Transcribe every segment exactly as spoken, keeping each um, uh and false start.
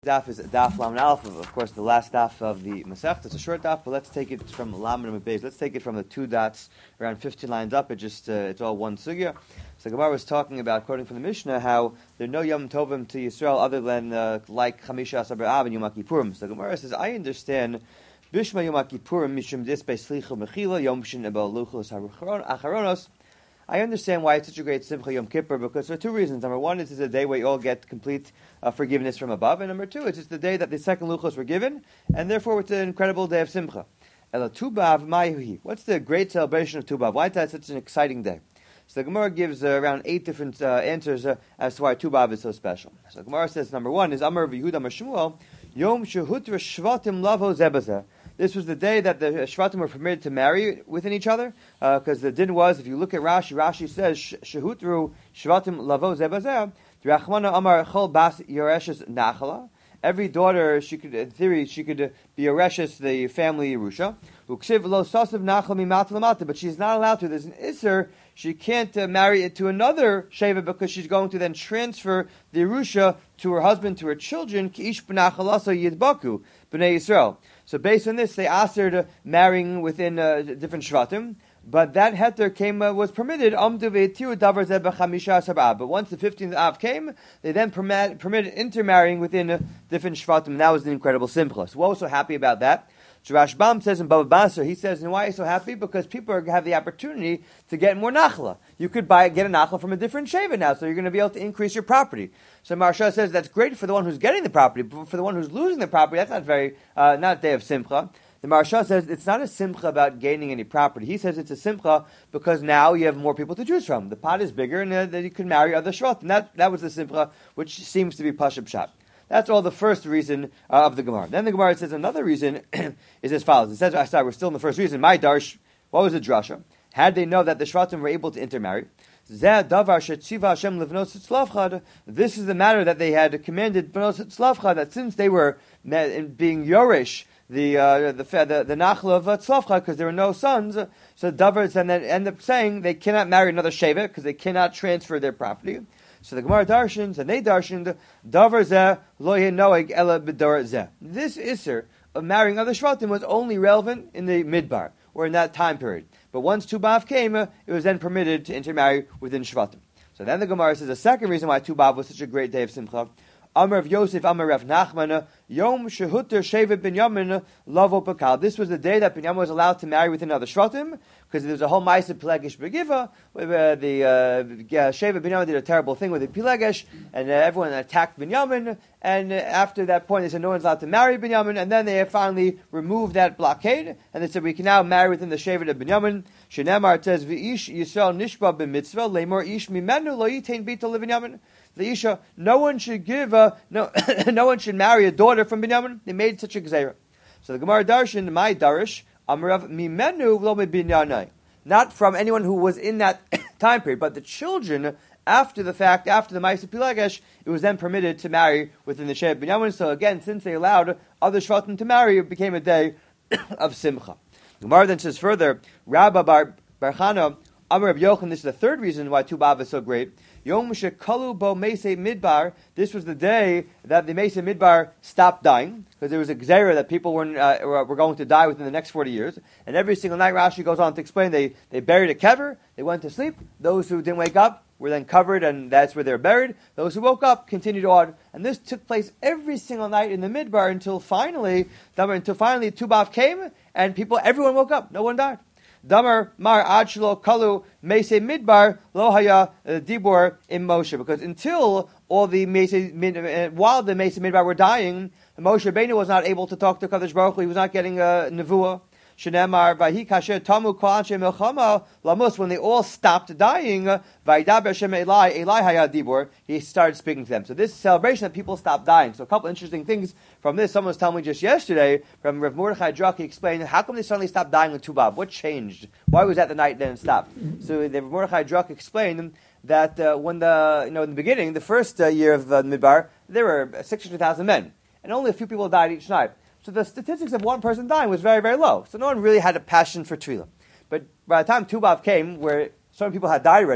Daf is Daf Lamed Aleph, of course, the last daf of the Masech. It's a short daf, but let's take it from Lamed and Beis. Let's take it from the two dots around fifteen lines up. It just uh, it's all one sugya. So Gemara was talking about, quoting from the Mishnah, how there are no Yom Tovim to Yisrael other than uh, like Chamisha Asar B'Av and Yom Kippurim. So Gemara says, I understand Bishma Yom Kippurim Mishum Dispe Slicha Mechila Yom Shin Ebal Luchos Acharonos. I understand why it's such a great Simcha Yom Kippur, because there are two reasons. Number one, it's a day where you all get complete uh, forgiveness from above. And number two, it's just the day that the second Luchos were given, and therefore it's an incredible day of Simcha. Ela Tu B'Av Ma'yuhi. What's the great celebration of Tu B'Av? Why is that such an exciting day? So the Gemara gives uh, around eight different uh, answers uh, as to why Tu B'Av is so special. So the Gemara says, number one is Amar V'Yehuda Amar Shmuel, Yom Shehutra Shvatim Lavo Zebazeh. This was the day that the Shvatim were permitted to marry within each other, because uh, the din was, if you look at Rashi, Rashi says, Shehutru Shvatim Lavo Zebazeh, Rachmana Amar Chol Bas Yoreshes Nachala. Every daughter, she could, in theory, she could uh, be Yoreshes, the family Yerusha. Uksiv Lo Sasav Nachal Mimat Lamata, but she's not allowed to. There's an Isser, she can't uh, marry it to another Sheva, because she's going to then transfer the Yerusha to her husband, to her children, Ki'ish B'Nachalasa Yidbaku, B'nai Yisrael. So based on this, they asked her to marrying within uh, different shvatim, but that heter came uh, was permitted. But once the fifteenth Av came, they then permit, permitted intermarrying within uh, different shvatim. And that was an incredible simcha. So what was so happy about that? So Rashbam says in Baba Basra, he says, and why are you so happy? Because people are, have the opportunity to get more nachla. You could buy get a nachla from a different sheva now, so you're going to be able to increase your property. So Marsha says that's great for the one who's getting the property, but for the one who's losing the property, that's not very uh, not a day of simcha. The Marsha says it's not a simcha about gaining any property. He says it's a simcha because now you have more people to choose from. The pot is bigger, and uh, then you can marry other shvat. And that that was the simcha, which seems to be pashab shot. That's all the first reason uh, of the Gemara. Then the Gemara says another reason is as follows. It says, I sorry, we're still in the first reason. My darsh, what was the drasha? Had they know that the shvatim were able to intermarry, this is the matter that they had commanded that since they were being Yorish, the uh, the the, the nachla of tzlavcha, because there were no sons, so Davars and then end up saying they cannot marry another sheva because they cannot transfer their property. So the Gemara darshans, and they darshaned, davar zeh lo yeh noeg ela b'dor zeh. This isser of marrying other shvatim was only relevant in the midbar, or in that time period. But once Tu B'Av came, uh, it was then permitted to intermarry within shvatim. So then the Gemara says the second reason why Tu B'Av was such a great day of simcha, Amar of Yosef, Amar Rav Nachman, Yom Shehuter Shevet Binyamin Lavo Pakal. This was the day that Binyamin was allowed to marry with another shvatim, because there was a whole Ma'aseh Pilegesh Begiva, where the uh, Shevet Binyamin did a terrible thing with the Pilegesh, and uh, everyone attacked Binyamin, and uh, after that point they said no one's allowed to marry Binyamin, and then they finally removed that blockade, and they said we can now marry within the Shevet of Binyamin. Shenemar says, V'ish Yisrael Nishba B'mitzvah, Leimor Ish Mimenu Lo Yitain Bita Levinyamin. The Isha, no one should give, uh, no, no one should marry a daughter from Binyamin. They made such a gzeira. So the Gemara Darshan, my Darish, Amarav Mimenu Lo Binyanai. Not from anyone who was in that time period, but the children, after the fact, after the Ma'aseh Pilegesh, it was then permitted to marry within the Shevet Binyamin. So again, since they allowed other shvatim to marry, it became a day of simcha. The Gemara then says further, Rabba Bar Barchana, Amar Reb Yochanan, this is the third reason why Tu B'Av is so great. Yom Shekalu Bo Meisei Midbar. This was the day that the Meisei Midbar stopped dying, because there was a gzeira that people were, uh, were going to die within the next forty years. And every single night, Rashi goes on to explain, they, they buried a kever, they went to sleep. Those who didn't wake up were then covered, and that's where they were buried. Those who woke up continued on. And this took place every single night in the Midbar until finally, until finally Tu B'Av came, and people, everyone woke up. No one died. Damar Mar Achlo Kalu Meisei Midbar Lo Haya Dibor in Moshe, because until all the Meisei Mid, uh, while the Meisei Midbar were dying, Moshe Rabbeinu was not able to talk to Kadosh Baruch Hu. He was not getting a nevuah. Shenemar Vahi Kasher Tamu Kol Anshe Milchama Lamus, when they all stopped dying, Vaidaber Hashem Eli Eli Haya Dibor, he started speaking to them. So this celebration that people stopped dying. So a couple interesting things from this. Someone was telling me just yesterday from Rav Mordechai Druk, he explained how come they suddenly stopped dying with Tu B'Av? What changed? Why was that the night then it stopped? So the Rav Mordechai Druk explained that uh, when the you know in the beginning, the first uh, year of uh, Midbar, there were six hundred thousand men, and only a few people died each night. So the statistics of one person dying was very, very low. So no one really had a passion for tefillah. But by the time Tu B'Av came, where certain people had died already,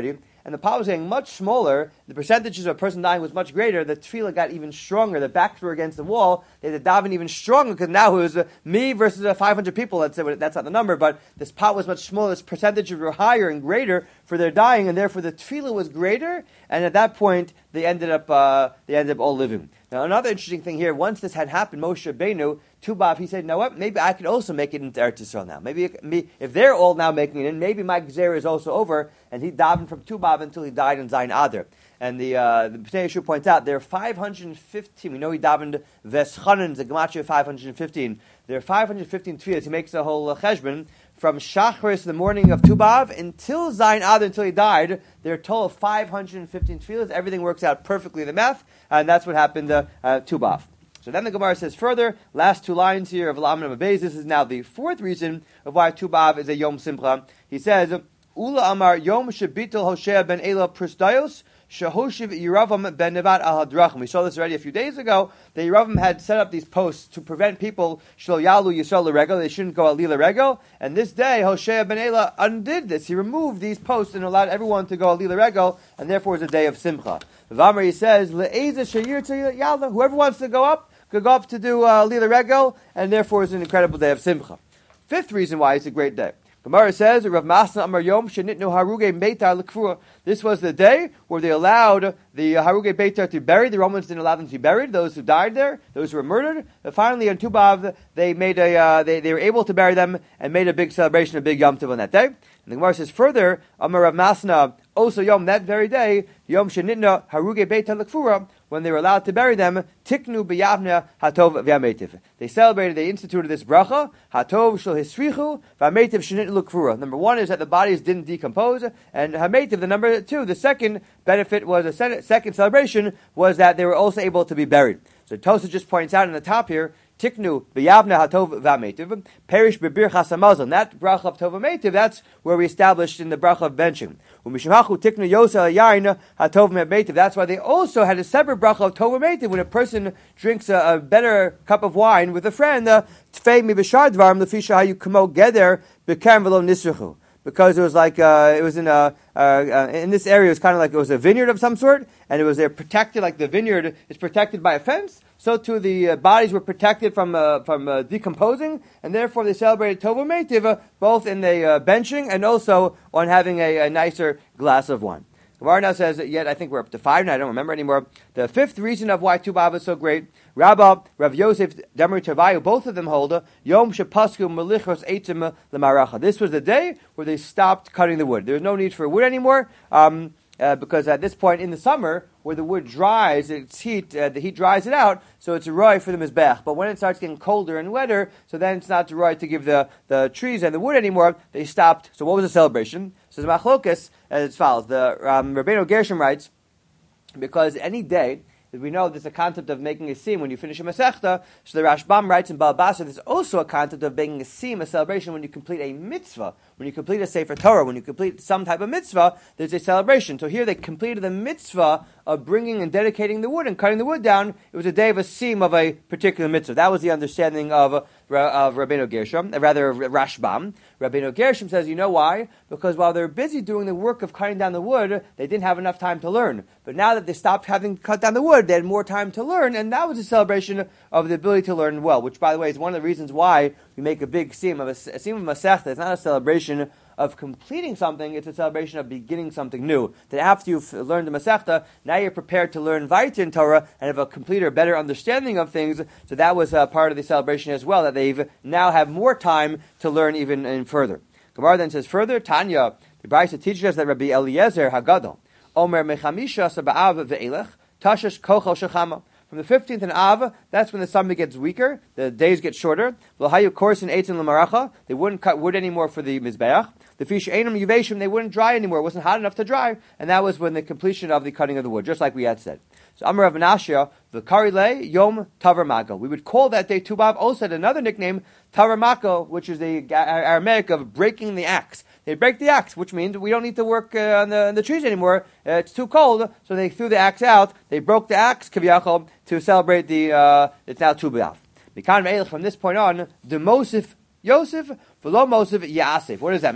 and the pot was getting much smaller, the percentages of a person dying was much greater, the tefillah got even stronger. The backs were against the wall. They had to daven even stronger because now it was uh, me versus uh, five hundred people. Let's say that's not the number, but this pot was much smaller. This percentages were higher and greater for their dying, and therefore the tefillah was greater. And at that point, they ended up uh, they ended up all living. Now, another interesting thing here, once this had happened, Moshe Rabbeinu, Tubav, he said, you know what, maybe I could also make it into Eretz Yisrael now. Maybe me, if they're all now making it in, maybe my Gzera is also over, and he davened from Tubav until he died in Zayin Adar. And the uh, the B'nai Yeshua points out, there are five hundred fifteen, we know he davened Veschanan, the Gematria five hundred fifteen. There are five hundred fifteen tefillahs, he makes a whole uh, cheshbon, from Shachris, the morning of Tubav, until Zayin Adar, until he died. There are a total of five hundred fifteen tefillahs. Everything works out perfectly in the math, and that's what happened to uh, Tubav. So then the Gemara says further, last two lines here of Laman Abayz, this is now the fourth reason of why Tubav is a Yom Simcha. He says, Ula Amar Yom Shebitel Hoshea ben Ela Prusdayos, Shehoshiv Yeravam ben Nevat al Hadrachim. We saw this already a few days ago. The Yeravam had set up these posts to prevent people Shlo Yalu Yisrael L'Regel. They shouldn't go Ali L'Regel. And this day, Hoshea ben Ela undid this. He removed these posts and allowed everyone to go Ali L'Regel, and therefore it was a day of Simcha. V'amar, he says, Le'eza Shayir Yala. Whoever wants to go up, could go up to do uh, Lila Regel, and therefore it's an incredible day of Simcha. Fifth reason why it's a great day. Gemara says, Rav Masna Amar Yom Shenitnu Haruge Beitar L'Kfura. This was the day where they allowed the Haruge Beitar to be buried. The Romans didn't allow them to be buried. Those who died there, those who were murdered. And finally, on Tubav, they made a uh, they they were able to bury them and made a big celebration, a big Yom Tov on that day. And the Gemara says further, Amar Rav Masna, also Yom, that very day, Yom Shenitna Haruge Beitar L'Kfura, when they were allowed to bury them, Tiknu b'yavna hatov v'ametiv. They celebrated, they instituted this bracha, hatov shel hisrichu v'ametiv shenit l'kfura. Number one is that the bodies didn't decompose, and hametiv, the number two, the second benefit was, a second celebration, was that they were also able to be buried. So Tosa just points out in the top here, Tiknu b'yavna hatov v'ametiv, perish b'bir chasamazon. That bracha of tov v'ametiv, that's where we established in the bracha of benching. U'mishimachu tiknu yosa yayin hatov v'ametiv. That's why they also had a separate bracha of tov v'ametiv. When a person drinks a, a better cup of wine with a friend, tfei mi b'shar dvarim lefisha hayu kamo geder b'kerem v'lo nisruchu. Because it was like uh, it was in a uh, uh, in this area, it was kind of like it was a vineyard of some sort, and it was there protected, like the vineyard is protected by a fence. So too the uh, bodies were protected from uh, from uh, decomposing, and therefore they celebrated Tov V'Meitiv uh, both in the uh, benching and also on having a, a nicer glass of wine. Gemara now says that yet I think we're up to five now, I don't remember anymore. The fifth reason of why Tu B'Av is so great, Rabba, Rav Yosef, Demri Tavayu, both of them hold a Yom Shepasku Melichos Eitzim L'Maracha. This was the day where they stopped cutting the wood. There was no need for wood anymore, um, uh, because at this point in the summer, where the wood dries, its heat, uh, the heat dries it out, so it's a roy for the Mizbech. But when it starts getting colder and wetter, so then it's not a roy to give the, the trees and the wood anymore, they stopped. So what was the celebration? So the Machlokas, as follows. The um, Rabbeinu Gershom writes, because any day, we know there's a concept of making a sim when you finish a Masechta. So the Rashbam writes in Baal Basra, there's also a concept of making a sim, a celebration, when you complete a mitzvah. When you complete a Sefer Torah, when you complete some type of mitzvah, there's a celebration. So here they completed the mitzvah of bringing and dedicating the wood and cutting the wood down. It was a day of a sim of a particular mitzvah. That was the understanding of, uh, of Rabbeinu Gershom, uh, rather of Rashbam. Rabbeinu Gershom says, you know why? Because while they're busy doing the work of cutting down the wood, they didn't have enough time to learn. But now that they stopped having to cut down the wood, they had more time to learn, and that was a celebration of the ability to learn well, which, by the way, is one of the reasons why we make a big sim of a, a sim of Masechta. It's not a celebration of completing something, it's a celebration of beginning something new. That after you've learned the Masechta, now you're prepared to learn Vayit in Torah and have a completer, better understanding of things. So that was uh, part of the celebration as well, that they've now have more time to learn even, even further. Gemara then says further, Tanya, the Brisa teaches us that Rabbi Eliezer Hagadol, Omer Mechamisha Saba'av Ve'elech, Tashash Kochel Shechama. From the fifteenth in Av, that's when the sun gets weaker, the days get shorter. L'hayu korsin eitzin l'maracha, they wouldn't cut wood anymore for the Mizbeach. The fish einam yuveshim, they wouldn't dry anymore, it wasn't hot enough to dry, and that was when the completion of the cutting of the wood, just like we had said. So Amar Rav Menashe, the Karile Yom Tavar Mako. We would call that day Tu B'Av, also had another nickname, Tavar Mako, which is the Aramaic of breaking the axe. They break the axe, which means we don't need to work uh, on, the, on the trees anymore. Uh, it's too cold, so they threw the axe out. They broke the axe, Kaviyachol, to celebrate the, uh, it's now Tu B'Av. From this point on, the Mosif Yosef, V'lo Mosif Yasef. What does that mean?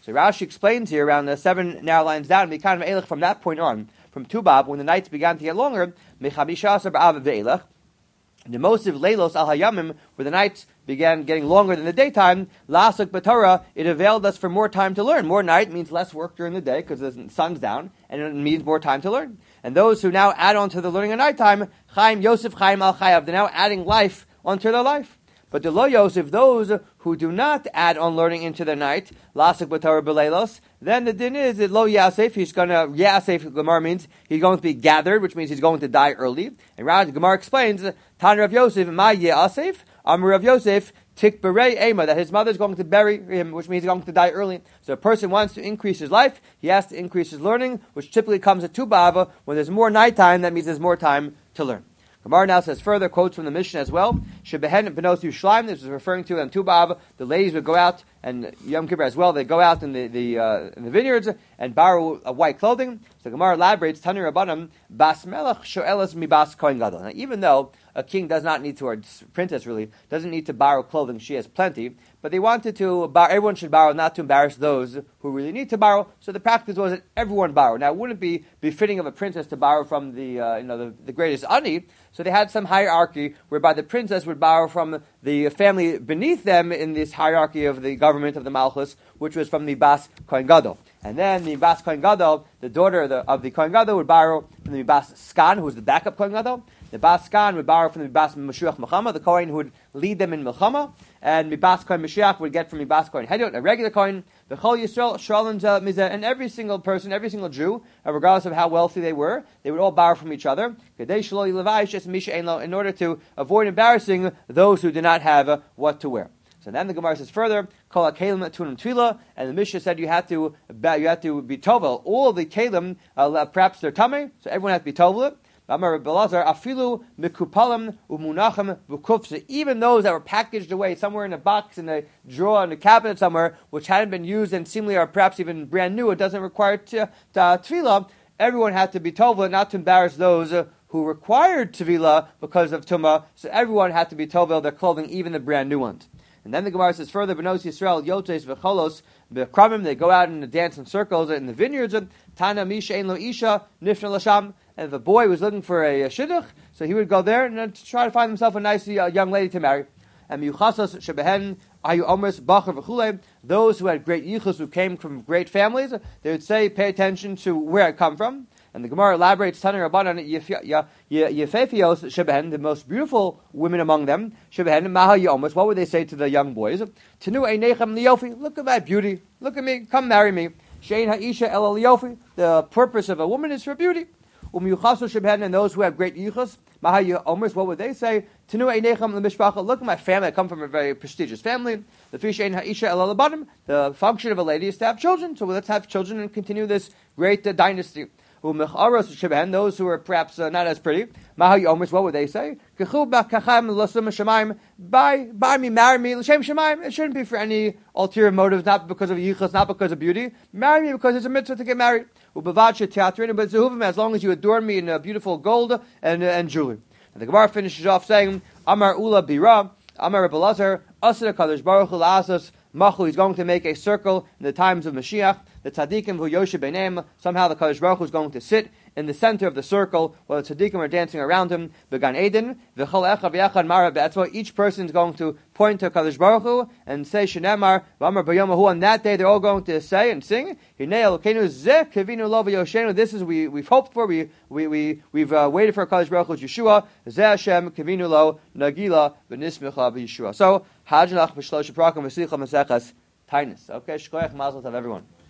So Rashi explains here around the seven narrow lines down, Mikan ve'elech, from that point on, from Tubab, when the nights began to get longer, Mechamisha asar b'av ve'elech, the most of Leilos al Hayamim, where the nights began getting longer than the daytime, Lasuk B'Torah, it availed us for more time to learn. More night means less work during the day because the sun's down, and it means more time to learn. And those who now add on to the learning at nighttime, Chaim Yosef Chaim al Chayav, they're now adding life onto their life. But the Lo Yosef, those who do not add on learning into the night, Lasuk B'Torah B'Leilos, then the din is that Lo Yasef, he's going to, Yasef, Gemara means he's going to be gathered, which means he's going to die early. And Rav Gemara explains, Tan Rav Yosef, Ma Yasef, Amr Rav Yosef, Tik Berei Ema, that his mother's going to bury him, which means he's going to die early. So a person wants to increase his life, he has to increase his learning, which typically comes at Tu B'Ava. When there's more nighttime, that means there's more time to learn. Gemara now says further, quotes from the Mishnah as well. Shebehen benos Yerushalayim, this is referring to in Tu B'Av, the ladies would go out, and Yom Kippur as well, they go out in the, the, uh, in the vineyards and borrow uh, white clothing. So Gemara elaborates, Tani Rabbanim, Bas Melech Shoelas Mi Bas Kohen Gadol. Now, even though a king does not need to, or a princess really, doesn't need to borrow clothing, she has plenty, but they wanted to, borrow, everyone should borrow, not to embarrass those who really need to borrow. So the practice was that everyone borrow. Now, it wouldn't be befitting of a princess to borrow from the, uh, you know, the, the greatest ani. So they had some hierarchy whereby the princess would borrow from the family beneath them in this hierarchy of the government of the Malchus, which was from the Bas Kohen Gadol. And then the Bas Kohen Gadol, the daughter of the, of the Kohen Gadol, would borrow from the Bas Skan, who was the backup Kohen Gadol. The Bas Skan would borrow from the Bas Mashiach Milchama, the Kohen who would lead them in Milchama. And the Bas Kohen Mashiach would get from the Bas Kohen Hediot, a regular Kohen. The Chol Yisrael, Shalom Mizeh, and every single person, every single Jew, regardless of how wealthy they were, they would all borrow from each other in order to avoid embarrassing those who did not have uh, what to wear. So then the Gemara says further, Kol HaKelim Tunim Tvila, and the Mishnah said you had to you had to be tovel. All of the kelim, uh, perhaps they're tummy, so everyone has to be tovel. Afilu mikupalim umunachim v'kufse. Even those that were packaged away somewhere in a box, in a drawer, in a cabinet somewhere, which hadn't been used and seemingly are perhaps even brand new, it doesn't require t- t- tefillah. Everyone had to be tovel, not to embarrass those uh, who required tefillah because of tumah. So everyone had to be tovel their clothing, even the brand new ones. And then the Gemara says further, Benos Yisrael Yotes v'cholos b'kramim. They go out and dance in circles in the vineyards. Tana misha ein lo isha nifna l'sham. And if a boy was looking for a, a shidduch, so he would go there and uh, try to find himself a nice uh, young lady to marry. And miyuchasas shebehen ayu omers bacher v'chulei. Those who had great yichus, who came from great families, they would say, pay attention to where I come from. And the Gemara elaborates, Tani Rabbanan Yefefios Shebehen, the most beautiful women among them, Shebehen Maha Yomas. What would they say to the young boys? Tenu Einechem Liyofi. Look at my beauty. Look at me. Come marry me. Shein Ha'isha El Liyofi. The purpose of a woman is for beauty. Umyuchasu Shebehen, and those who have great yichus, Maha Yomas. What would they say? Tenu Einechem Lemishpacha. Look at my family. I come from a very prestigious family. The Fishein Ha'isha El Labanim. The function of a lady is to have children. So let's have children and continue this great uh, dynasty. Those who are perhaps uh, not as pretty, what would they say? Buy, buy me, marry me, l'shem shemaim. It shouldn't be for any ulterior motives, not because of yichus, not because of beauty. Marry me because it's a mitzvah to get married. As long as you adorn me in uh, beautiful gold and, uh, and jewelry. And the Gemara finishes off saying, Amar Ula Bira, Amar Rebbe Lazar, Asir Kadosh Baruch Hu La'asas Machu. He's going to make a circle in the times of Mashiach. The tzaddikim who yoshe beineim, somehow the Kadosh Baruch Hu is going to sit in the center of the circle while the tzaddikim are dancing around him. Began Eden, v'chol echa v'yachad mara. That's why each person is going to point to Kadosh Baruch Hu and say Shenemar v'amar b'yom hu. On that day, they're all going to say and sing, Hinei Elokeinu zeh kivinu lo v'yoshenu. This is we we've hoped for. We we we we've uh, waited for Kadosh Baruch Hu's Yeshua. Zeh Hashem kivinu lo nagila v'nismicha v'Yeshua. So Hajnach v'shlosh prakim v'sicha masechas Tainus. Okay, shkoyach mazel tov everyone.